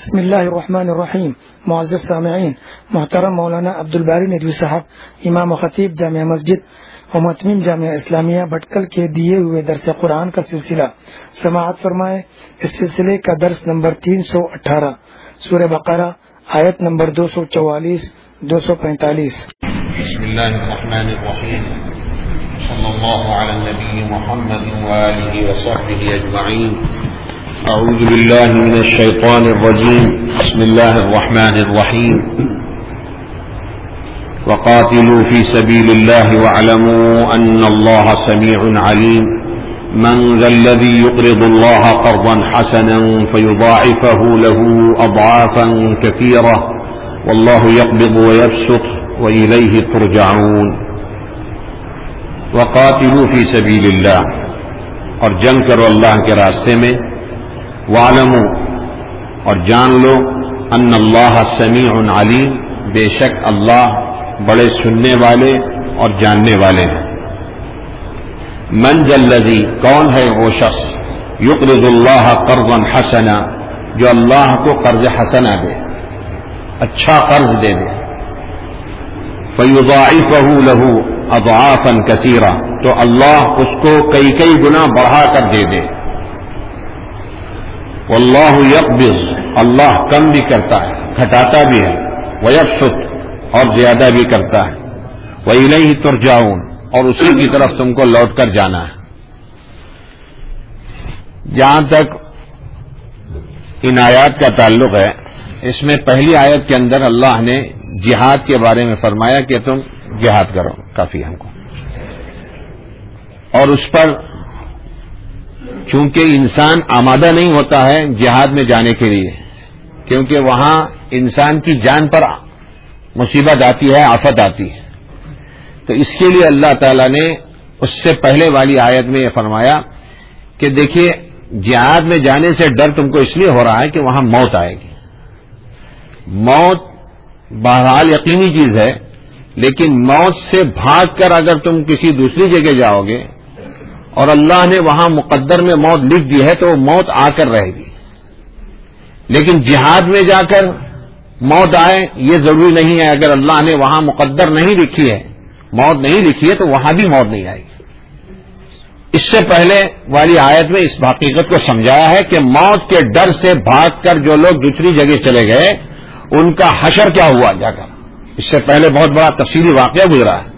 بسم اللہ الرحمن الرحیم. معزز سامعین، محترم مولانا عبدالباری ندوی صاحب، امام و خطیب جامعہ مسجد و متمم جامعہ اسلامیہ بھٹکل کے دیے ہوئے درس قرآن کا سلسلہ سماعت فرمائے. اس سلسلے کا درس نمبر 318 سورہ بقرہ آیت نمبر 244 245. بسم اللہ الرحمن الرحیم. صلی اللہ علی النبی محمد وآلہ وصحبہ اجمعین. اعوذ باللہ من الشیطان الرجیم. بسم اللہ الرحمن الرحیم. وقاتلوا في سبيل الله واعلموا أن الله سميع عليم. من ذا الذي يقرض الله قرضا حسنا فيضاعفه له أضعافا كثيرة والله يقبض ويبسط وإليه ترجعون. وقاتلوا في سبيل الله، اور جنگ کرو اللہ کے راستے میں. وَاعْلَمُوا، اور جان لو، ان اللہ سمیع علیم، بے شک اللہ بڑے سننے والے اور جاننے والے ہیں. من ذا الذی، کون ہے وہ شخص، یقرض اللہ قرضا حسنا، جو اللہ کو قرض حسنا دے، اچھا قرض دے دے. فیضاعفہ لہ اضعافا کثیرہ، تو اللہ اس کو کئی کئی گنا بڑھا کر دے دے. واللہ یقبض، اللہ کم بھی کرتا ہے، گھٹاتا بھی ہے. ویبسط، اور زیادہ بھی کرتا ہے. وإلیہ ترجعون، اور اسی کی طرف تم کو لوٹ کر جانا ہے. جہاں تک ان آیات کا تعلق ہے، اس میں پہلی آیت کے اندر اللہ نے جہاد کے بارے میں فرمایا کہ تم جہاد کرو، کافی ہم کو. اور اس پر چونکہ انسان آمادہ نہیں ہوتا ہے جہاد میں جانے کے لیے، کیونکہ وہاں انسان کی جان پر مصیبت آتی ہے، آفت آتی ہے. تو اس کے لیے اللہ تعالیٰ نے اس سے پہلے والی آیت میں یہ فرمایا کہ دیکھیے، جہاد میں جانے سے ڈر تم کو اس لیے ہو رہا ہے کہ وہاں موت آئے گی. موت بہرحال یقینی چیز ہے، لیکن موت سے بھاگ کر اگر تم کسی دوسری جگہ جاؤ گے اور اللہ نے وہاں مقدر میں موت لکھ دی ہے تو وہ موت آ کر رہے گی. لیکن جہاد میں جا کر موت آئے یہ ضروری نہیں ہے. اگر اللہ نے وہاں مقدر نہیں لکھی ہے، موت نہیں لکھی ہے، تو وہاں بھی موت نہیں آئے گی. اس سے پہلے والی آیت میں اس حقیقت کو سمجھایا ہے کہ موت کے ڈر سے بھاگ کر جو لوگ دوسری جگہ چلے گئے ان کا حشر کیا ہوا جا کر. اس سے پہلے بہت بڑا تفصیلی واقعہ گزرا ہے.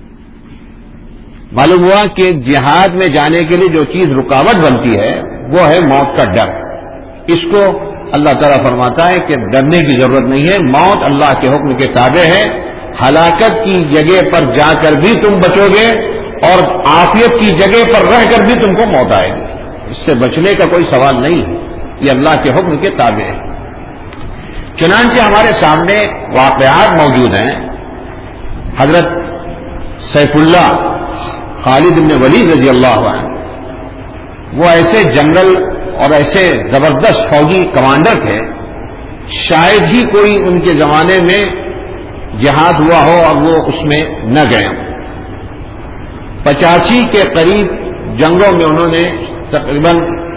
معلوم ہوا کہ جہاد میں جانے کے لیے جو چیز رکاوٹ بنتی ہے وہ ہے موت کا ڈر. اس کو اللہ تعالیٰ فرماتا ہے کہ ڈرنے کی ضرورت نہیں ہے، موت اللہ کے حکم کے تابع ہے. ہلاکت کی جگہ پر جا کر بھی تم بچو گے اور عافیت کی جگہ پر رہ کر بھی تم کو موت آئے گی. اس سے بچنے کا کوئی سوال نہیں ہے، یہ اللہ کے حکم کے تابع ہے. چنانچہ ہمارے سامنے واقعات موجود ہیں. حضرت سیف اللہ خالد بن ولید رضی اللہ عنہ، وہ ایسے جنرل اور ایسے زبردست فوجی کمانڈر تھے، شاید ہی کوئی ان کے زمانے میں جہاد ہوا ہو اور وہ اس میں نہ گئے ہوں. 85 کے قریب جنگوں میں انہوں نے تقریباً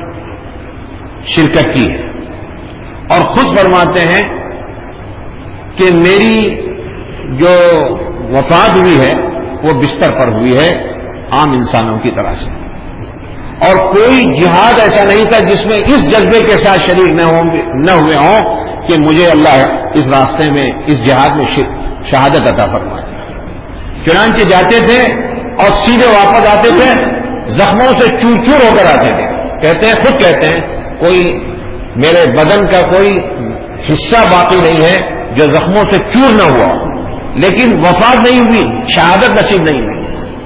شرکت کی ہے، اور خود فرماتے ہیں کہ میری جو وفات ہوئی ہے وہ بستر پر ہوئی ہے عام انسانوں کی طرح سے. اور کوئی جہاد ایسا نہیں تھا جس میں اس جذبے کے ساتھ شریک نہ ہوئے ہوں کہ مجھے اللہ اس راستے میں، اس جہاد میں شہادت عطا فرمائے. چنانچہ جاتے تھے اور سیدھے واپس آتے تھے، زخموں سے چور چور ہو کر آتے تھے. کہتے ہیں، خود کہتے ہیں، کوئی میرے بدن کا کوئی حصہ باقی نہیں ہے جو زخموں سے چور نہ ہوا. لیکن وفات نہیں ہوئی، شہادت نصیب نہیں ہوئی.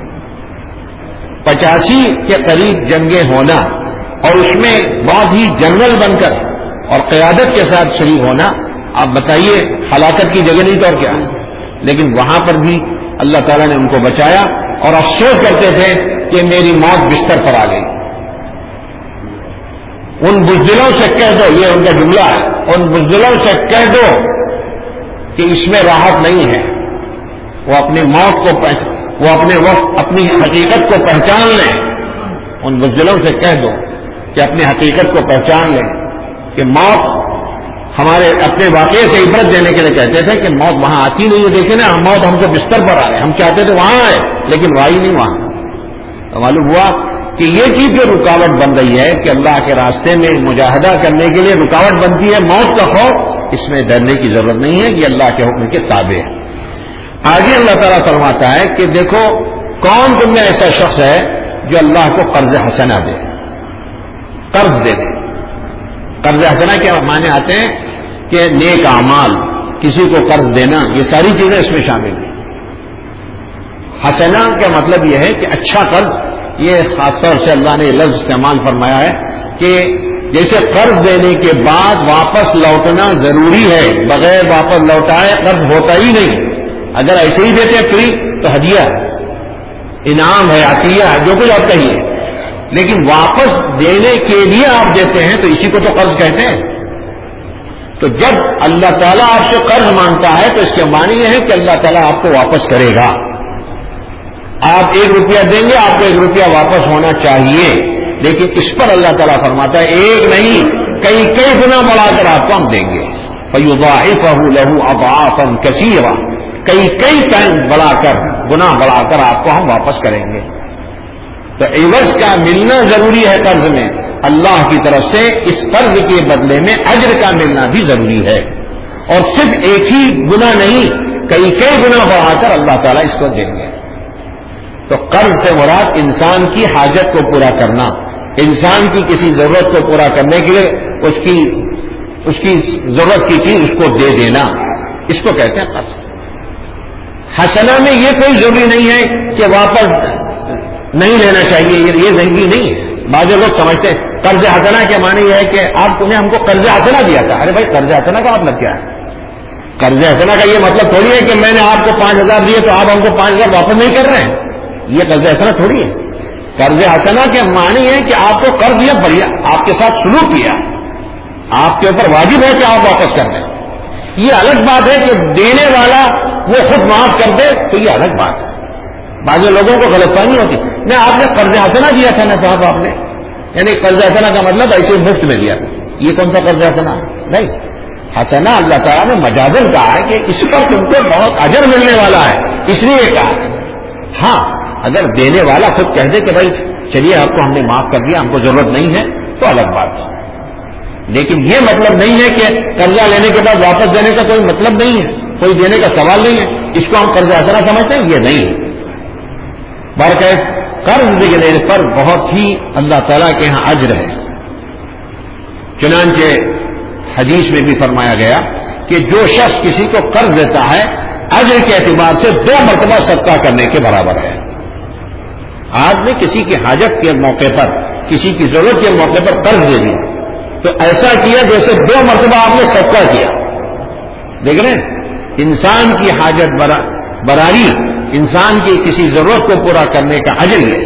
85 کے قریب جنگیں ہونا اور اس میں بہت ہی جنرل بن کر اور قیادت کے ساتھ شریک ہونا، آپ بتائیے ہلاکت کی جگہ نہیں تو اور کیا. لیکن وہاں پر بھی اللہ تعالیٰ نے ان کو بچایا اور افسوس کرتے تھے کہ میری موت بستر پر آ گئی. ان بزدلوں سے کہہ دو، یہ ان کا جملہ ہے، ان بزدلوں سے کہہ دو کہ اس میں راحت نہیں ہے. وہ اپنی موت کو وہ اپنے وقت اپنی حقیقت کو پہچان لیں. ان بزدلوں سے کہہ دو کہ اپنی حقیقت کو پہچان لیں کہ موت ہمارے اپنے واقعے سے عبرت دینے کے لیے کہتے تھے کہ موت وہاں آتی نہیں ہے، دیکھیں نا موت ہم کو بستر پر آ رہے ہیں، ہم چاہتے تھے وہاں آئے لیکن وائی نہیں وہاں۔ تو معلوم ہوا کہ یہ چیز جو رکاوٹ بن رہی ہے کہ اللہ کے راستے میں مجاہدہ کرنے کے لیے رکاوٹ بنتی ہے موت کا خوف، اس میں ڈرنے کی ضرورت نہیں ہے، یہ اللہ کے حکم کے تابع ہے۔ آگے اللہ تعالیٰ فرماتا ہے کہ دیکھو کون تم میں ایسا شخص ہے جو اللہ کو قرض حسنہ دے، قرض دے دے۔ قرض حسنہ کے معنی آتے ہیں کہ نیک اعمال، کسی کو قرض دینا، یہ ساری چیزیں اس میں شامل ہیں۔ حسنہ کا مطلب یہ ہے کہ اچھا قرض، یہ خاص طور سے اللہ نے یہ لفظ استعمال فرمایا ہے کہ جیسے قرض دینے کے بعد واپس لوٹنا ضروری ہے، بغیر واپس لوٹائے قرض ہوتا ہی نہیں۔ اگر ایسے ہی دیتے فری تو ہدیہ ہے، انعام ہے، عطیہ ہے، جو کچھ آپ کہیے، لیکن واپس دینے کے لیے آپ دیتے ہیں تو اسی کو تو قرض کہتے ہیں۔ تو جب اللہ تعالیٰ آپ سے قرض مانگتا ہے تو اس کے معنی یہ ہے کہ اللہ تعالیٰ آپ کو واپس کرے گا۔ آپ 1 روپیہ دیں گے، آپ کو 1 روپیہ واپس ہونا چاہیے، لیکن اس پر اللہ تعالیٰ فرماتا ہے ایک نہیں کئی گنا بڑھا کر آپ کو ہم دیں گے۔ فَيُضَاعِفَهُ لَهُ أَضْعَافًا كَثِيرًا، کئی ٹائم بڑھا کر، گنا بڑھا کر آپ کو ہم واپس کریں گے۔ تو عوض کا ملنا ضروری ہے قرض میں، اللہ کی طرف سے اس قرض کے بدلے میں اجر کا ملنا بھی ضروری ہے، اور صرف ایک ہی گنا نہیں کئی گنا بڑھا کر اللہ تعالیٰ اس کو دیں گے۔ تو قرض سے مراد انسان کی حاجت کو پورا کرنا، انسان کی کسی ضرورت کو پورا کرنے کے لیے اس کی ضرورت کی چیز اس کو دے دینا، اس کو کہتے ہیں قرض۔ حسنہ میں یہ کوئی ضروری نہیں ہے کہ واپس نہیں لینا چاہیے، یہ ضروری نہیں ہے۔ بعض لوگ سمجھتے ہیں قرض حسنہ کے معنی یہ ہے کہ آپ نے ہم کو قرض حسنہ دیا تھا۔ ارے بھائی قرض حسنہ کا مطلب کیا ہے؟ قرض حسنہ کا یہ مطلب تھوڑی ہے کہ میں نے آپ کو 5,000 دیے تو آپ ہم کو 5,000 واپس نہیں کر رہے ہیں، یہ قرض حسنہ تھوڑی ہے۔ قرض حسنہ کے معنی ہے کہ آپ کو قرض دیا، بڑھیا آپ کے ساتھ سلوک کیا، آپ کے اوپر واجب ہے کہ آپ واپس کر دیں۔ یہ الگ بات ہے کہ دینے والا وہ خود معاف کر دے تو یہ الگ بات ہے۔ بعض لوگوں کو غلط فہمی ہوتی، نہیں آپ نے قرض حسنہ دیا تھا نا صاحب، آپ نے، یعنی قرض حسنہ کا مطلب ایسے مفت میں دیا تھا، یہ کون سا قرض حسنہ؟ نہیں، حسنہ اللہ تعالیٰ نے مجازن کہا ہے کہ اس پر تم کو بہت اجر ملنے والا ہے، اس لیے کہا۔ ہاں اگر دینے والا خود کہہ دے کہ بھائی چلیے آپ کو ہم نے معاف کر دیا، ہم کو ضرورت نہیں ہے، تو الگ بات ہے، لیکن یہ مطلب نہیں ہے کہ قرضہ لینے کے بعد واپس دینے کا کوئی مطلب نہیں ہے، کوئی دینے کا سوال نہیں ہے، اس کو ہم قرض حسنہ سمجھتے ہیں، یہ نہیں ہے۔ برکت قرض دینے پر بہت ہی اللہ تعالیٰ کے ہاں اجر ہے۔ چنانچہ حدیث میں بھی فرمایا گیا کہ جو شخص کسی کو قرض دیتا ہے اجر کے اعتبار سے 2 مرتبہ صدقہ کرنے کے برابر ہے۔ آپ نے کسی کی حاجت کے موقع پر، کسی کی ضرورت کے موقع پر قرض دے دیا تو ایسا کیا جیسے 2 مرتبہ آپ نے صدقہ کیا۔ دیکھ رہے ہیں انسان کی حاجت براری، انسان کی کسی ضرورت کو پورا کرنے کا اجر ہے۔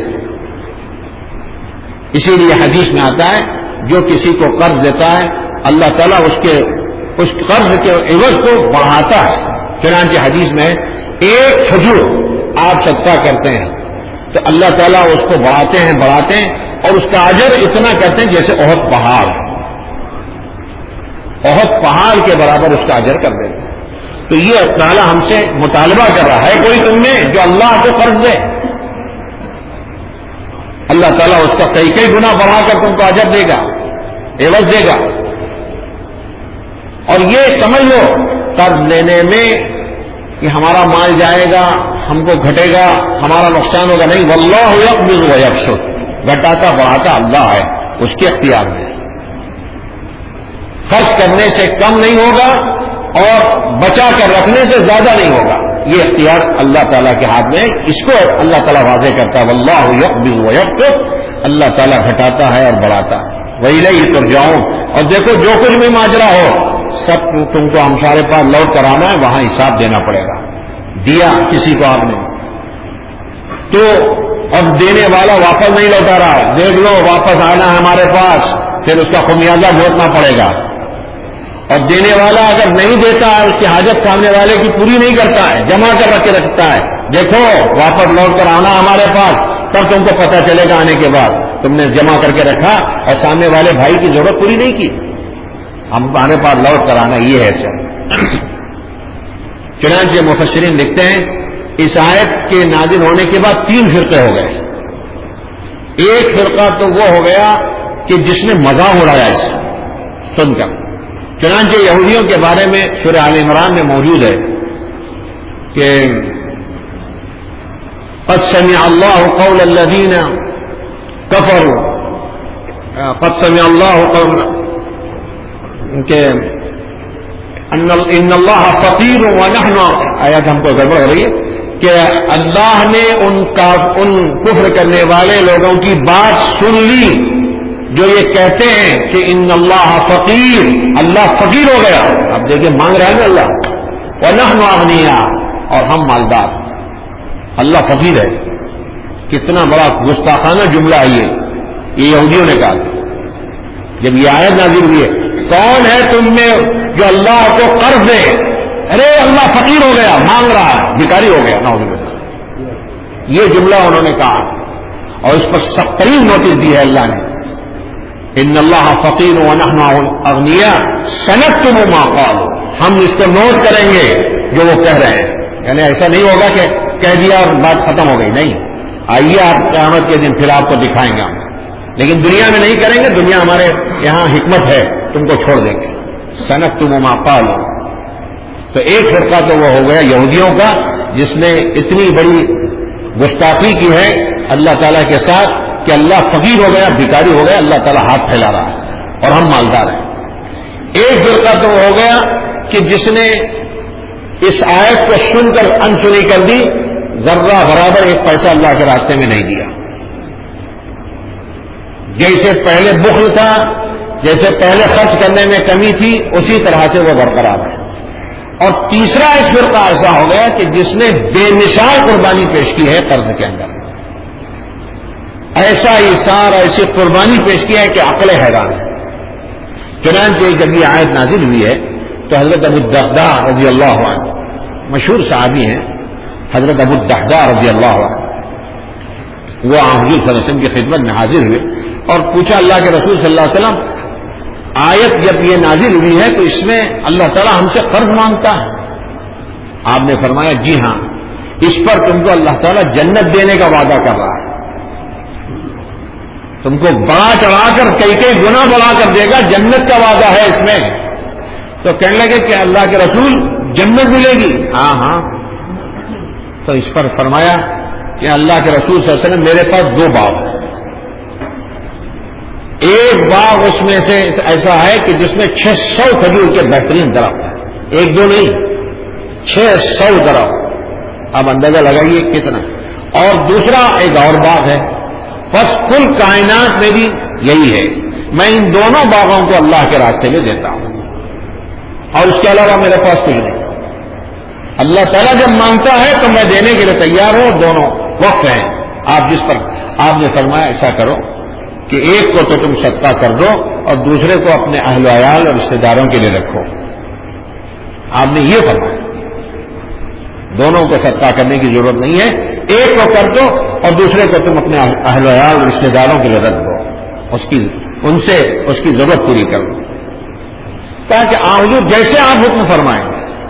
اسی لیے حدیث میں آتا ہے جو کسی کو قرض دیتا ہے اللہ تعالیٰ اس قرض کے عوض کو بڑھاتا ہے۔ چنانچہ حدیث میں ایک کھجور آپ صدقہ کرتے ہیں تو اللہ تعالیٰ اس کو بڑھاتے ہیں اور اس کا اجر اتنا کرتے ہیں جیسے احد پہاڑ کے برابر اس کا اجر کر دیتے ہیں۔ تو یہ تعالیٰ ہم سے مطالبہ کر رہا ہے کوئی تم میں جو اللہ کو قرض دے، اللہ تعالیٰ اس کا کئی گنا بڑھا کر تم کو اجر دے گا، عوض دے گا۔ اور یہ سمجھ لو قرض لینے میں کہ ہمارا مال جائے گا، ہم کو گھٹے گا، ہمارا نقصان ہوگا، نہیں، واللہ یقبض ویبسط، گھٹاتا بڑھاتا اللہ ہے، اس کے اختیار میں۔ خرچ کرنے سے کم نہیں ہوگا اور بچا کر رکھنے سے زیادہ نہیں ہوگا، یہ اختیار اللہ تعالیٰ کے ہاتھ میں، اس کو اللہ تعالیٰ واضح کرتا ہے، واللہ یقبض ویبسط، اللہ تعالیٰ گھٹاتا ہے اور بڑھاتا ہے، وَإِلَيْهِ تُرْجَعُونَ۔ اور دیکھو جو کچھ بھی ماجرا ہو سب تم کو ہمارے پاس لوٹ کر آنا ہے، وہاں حساب دینا پڑے گا۔ دیا کسی کو آپ نے تو اب دینے والا واپس نہیں لوٹا رہا، دیکھ لو واپس آنا ہے ہمارے پاس، پھر اس کا خمیازہ بھگتنا پڑے گا۔ اور دینے والا اگر نہیں دیتا ہے، اس کی حاجت سامنے والے کی پوری نہیں کرتا ہے، جمع کر رکھ کے رکھتا ہے، دیکھو واپس لوٹ کر آنا ہمارے پاس، تب تم کو پتہ چلے گا آنے کے بعد تم نے جمع کر کے رکھا اور سامنے والے بھائی کی ضرورت پوری نہیں کی۔ ہمارے پاس لوٹ کر آنا یہ ہے سر. چنانچہ مفسرین لکھتے ہیں اس آیت کے نازل ہونے کے بعد 3 فرقے ہو گئے. ایک فرقہ تو وہ ہو گیا کہ جس نے مذاق اڑایا اس سن کر. چنانچہ یہودیوں کے بارے میں سورہ آل عمران میں موجود ہے کہ قد سمع اللہ قول الذین کفروا قد سمع اللہ قول کہ ان اللہ فقیر ونحن، آیات ہم کو گڑبڑ ہو رہی ہے کہ اللہ نے ان کفر کرنے والے لوگوں کی بات سن لی جو یہ کہتے ہیں کہ ان اللہ فقیر، اللہ فقیر ہو گیا. اب دیکھیں مانگ رہا ہے نا اللہ، ونحن اغنیاء، اور ہم مالدار. اللہ فقیر ہے. کتنا بڑا گستاخانہ جملہ ہے یہ یہودیوں نے کہا جب یہ آیت نازل ہوئی ہے. کون ہے تم میں جو اللہ کو قرض دے؟ ارے اللہ فقیر ہو گیا، مانگ رہا ہے، بھکاری ہو گیا. نعوذ باللہ، یہ جملہ انہوں نے کہا اور اس پر سخت ترین نوٹس دی ہے اللہ نے. ان اللہ فقیر ونحن اغنیاء سنکتب ما قالوا، ہم اس کو نوٹ کریں گے جو وہ کہہ رہے ہیں. یعنی ایسا نہیں ہوگا کہ کہہ دیا اور بات ختم ہو گئی، نہیں. آئیے آپ قیامت کے دن پھر آپ کو دکھائیں گے ہم، لیکن دنیا میں نہیں کریں گے. دنیا ہمارے یہاں حکمت ہے، تم کو چھوڑ دیں گے. سنکتب ما قالوا. تو ایک فرقہ تو وہ ہو گیا یہودیوں کا جس نے اتنی بڑی گستاخی کی ہے اللہ تعالیٰ کے ساتھ کہ اللہ فقیر ہو گیا، بھکاری ہو گیا، اللہ تعالیٰ ہاتھ پھیلا رہا ہے اور ہم مالدار ہیں. ایک فرقہ تو وہ ہو گیا کہ جس نے اس آیت کو سن کر انسنی کر دی، ذرہ برابر ایک پیسہ اللہ کے راستے میں نہیں دیا. جیسے پہلے بخل تھا، جیسے پہلے خرچ کرنے میں کمی تھی، اسی طرح سے وہ برقرار ہے. اور تیسرا ایک فرقہ ایسا ہو گیا کہ جس نے بے مثال قربانی پیش کی ہے قرض کے اندر. ایسا ایثار، ایسی قربانی پیش کی ہے کہ عقل حیران ہے. چنانچہ جب یہ آیت نازل ہوئی ہے تو حضرت ابو الدرداء رضی اللہ عنہ، مشہور صحابی ہیں حضرت ابو الدرداء رضی اللہ عنہ، وہ حضور صلی اللہ علیہ وسلم کی خدمت میں حاضر ہوئے اور پوچھا اللہ کے رسول صلی اللہ علیہ وسلم، آیت جب یہ نازل ہوئی ہے تو اس میں اللہ تعالیٰ ہم سے قرض مانگتا ہے؟ آپ نے فرمایا جی ہاں، اس پر تم کو اللہ تعالیٰ جنت دینے کا وعدہ کر رہا ہے. تم کو بڑا چڑھا کر کئی گنا بڑھا کر دے گا، جنت کا وعدہ ہے اس میں. تو کہنے لگے کہ اللہ کے رسول جنت ملے گی؟ ہاں ہاں. تو اس پر فرمایا کہ اللہ کے رسول صلی اللہ علیہ وسلم میرے پاس 2 باغ ہیں. ایک باغ اس میں سے ایسا ہے کہ جس میں 600 کھجور کے بہترین درخت ہیں، 1-2 نہیں، 600 درخت. اب اندازہ لگائیے کتنا. اور دوسرا ایک اور باغ ہے. بس کل کائنات میں بھی یہی ہے. میں ان دونوں باغوں کو اللہ کے راستے میں دیتا ہوں اور اس کے علاوہ میرے پاس کچھ نہیں. اللہ تعالیٰ جب مانگتا ہے تو میں دینے کے لیے تیار ہوں. دونوں وقف ہیں. آپ جس پر آپ نے فرمایا ایسا کرو کہ ایک کو تو تم صدقہ کر دو اور دوسرے کو اپنے اہل و عیال اور رشتے داروں کے لیے رکھو. آپ نے یہ فرمایا دونوں کو صدقہ کرنے کی ضرورت نہیں ہے، ایک کو کر دو اور دوسرے کو تم اپنے اہل و عیال اور رشتے داروں کے لیے رکھ دو، ان سے اس کی ضرورت پوری کر دو. تاکہ حضور جیسے آپ حکم فرمائیں.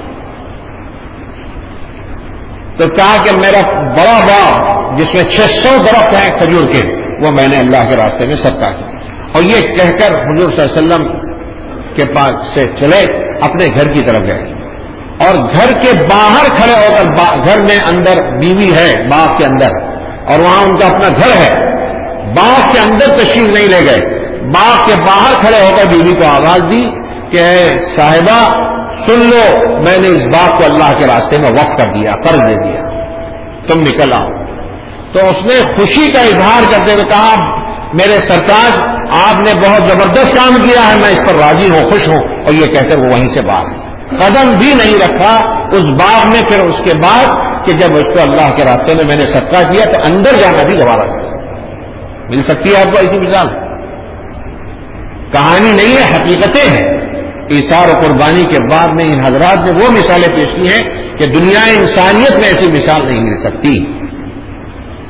تو کہا کہ میرا بڑا باغ جس میں 600 درخت ہیں کھجور کے، وہ میں نے اللہ کے راستے میں صدقہ کیا. اور یہ کہہ کر حضور صلی اللہ علیہ وسلم کے پاس سے چلے اپنے گھر کی طرف گئے اور گھر کے باہر کھڑے ہو کر، گھر میں اندر بیوی ہے باغ کے اندر اور وہاں ان کا اپنا گھر ہے، باغ کے اندر تشریف نہیں لے گئے. باغ کے باہر کھڑے ہو کر بیوی کو آواز دی کہ اے صاحبہ سن لو، میں نے اس باغ کو اللہ کے راستے میں وقف کر دیا، قرض دے دیا، تم نکل آؤ. تو اس نے خوشی کا اظہار کرتے ہوئے کہا میرے سرتاج آپ نے بہت زبردست کام کیا ہے، میں اس پر راضی ہوں، خوش ہوں. اور یہ کہہ کر وہ وہیں سے باہر قدم بھی نہیں رکھا اس باغ میں. پھر اس کے بعد کہ جب اس کو اللہ کے راستے میں نے صدقہ کیا تو اندر جانا بھی گوارا کیا. مل سکتی ہے آپ کو ایسی مثال؟ کہانی نہیں ہے، حقیقتیں ہیں. ایثار و قربانی کے بعد میں ان حضرات نے وہ مثالیں پیش کی ہیں کہ دنیا انسانیت میں ایسی مثال نہیں مل سکتی.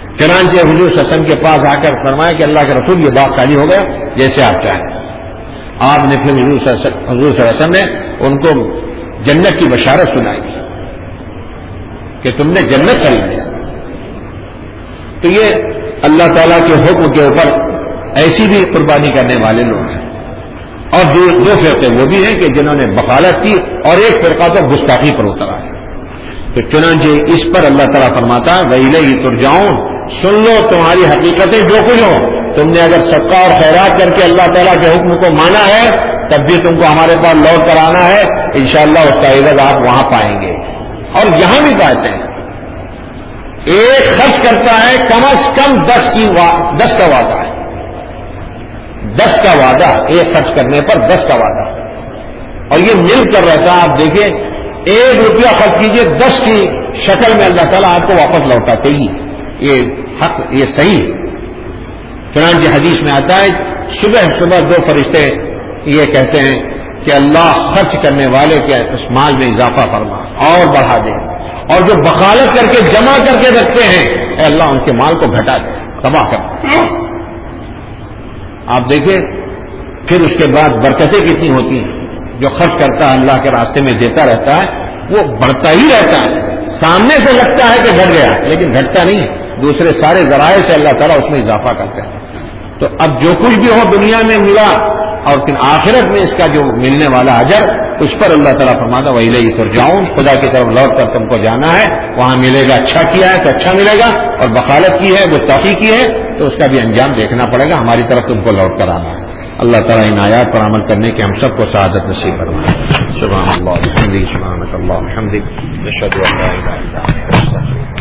چنانچہ حضور صلی اللہ علیہ وسلم کے پاس آ کر فرمایا کہ اللہ کے رسول یہ باغ خالی ہو گیا، جیسے آپ چاہیں. آپ نے پھر حضور صلی اللہ علیہ وسلم نے ان کو جنت کی بشارت سنائی کہ تم نے جنت کر لیا. تو یہ اللہ تعالیٰ کے حکم کے اوپر ایسی بھی قربانی کرنے والے لوگ ہیں. اور دو فرقے وہ بھی ہیں کہ جنہوں نے بغاوت کی اور ایک فرقہ تو گستاخی پر اترا ہے. تو چنانچہ اس پر اللہ تعالیٰ فرماتا وَإِلَيْهِ تُرْجَعُونَ، سن لو تمہاری حقیقتیں جو کچھ ہو. تم نے اگر صدقہ اور خیرات کر کے اللہ تعالیٰ کے حکم کو مانا ہے تب بھی تم کو ہمارے پاس لوٹ کر آنا ہے. انشاءاللہ اس کا عوض آپ وہاں پائیں گے. اور یہاں بھی پاتے ہیں ایک خرچ کرتا ہے کم از کم 10 کا وعدہ ہے. 10 کا وعدہ، ایک خرچ کرنے پر 10 کا وعدہ. اور یہ مل کر رہتا ہے. آپ دیکھیں 1 روپیہ خرچ کیجئے 10 کی شکل میں اللہ تعالیٰ آپ کو واپس لوٹاتے ہی. یہ حق، یہ صحیح. چنانچہ حدیث میں آتا ہے صبح صبح 2 فرشتے یہ کہتے ہیں کہ اللہ خرچ کرنے والے کے اس مال میں اضافہ فرما اور بڑھا دے، اور جو بخالت کر کے جمع کر کے رکھتے ہیں اے اللہ ان کے مال کو گھٹا دے، تباہ کر دے. آپ دیکھیں پھر اس کے بعد برکتیں کتنی ہوتی ہیں. جو خرچ کرتا ہے اللہ کے راستے میں دیتا رہتا ہے وہ بڑھتا ہی رہتا ہے. سامنے سے لگتا ہے کہ گھٹ گیا لیکن گھٹتا نہیں ہے. دوسرے سارے ذرائع سے اللہ تعالیٰ اس میں اضافہ کرتے ہیں. تو اب جو کچھ بھی ہو دنیا میں ملا اور پھر آخرت میں اس کا جو ملنے والا اجر اس پر اللہ تعالیٰ فرماتا وَإِلَيْهِ تُرْجَعُونَ، خدا کی طرف لوٹ کر تم کو جانا ہے، وہاں ملے گا. اچھا کیا ہے تو اچھا ملے گا، اور بخالت کی ہے، گستاخی کی ہے تو اس کا بھی انجام دیکھنا پڑے گا. ہماری طرف تم کو لوٹ کر آنا ہے. اللہ تعالیٰ ان آیات پر عمل کرنے کے ہم سب کو سعادت نصیب فرمائے. سبحان اللہ وبحمدہ، سبحانک اللہم وبحمدک، نشہد ان لا الہ الا انت، نستغفرک.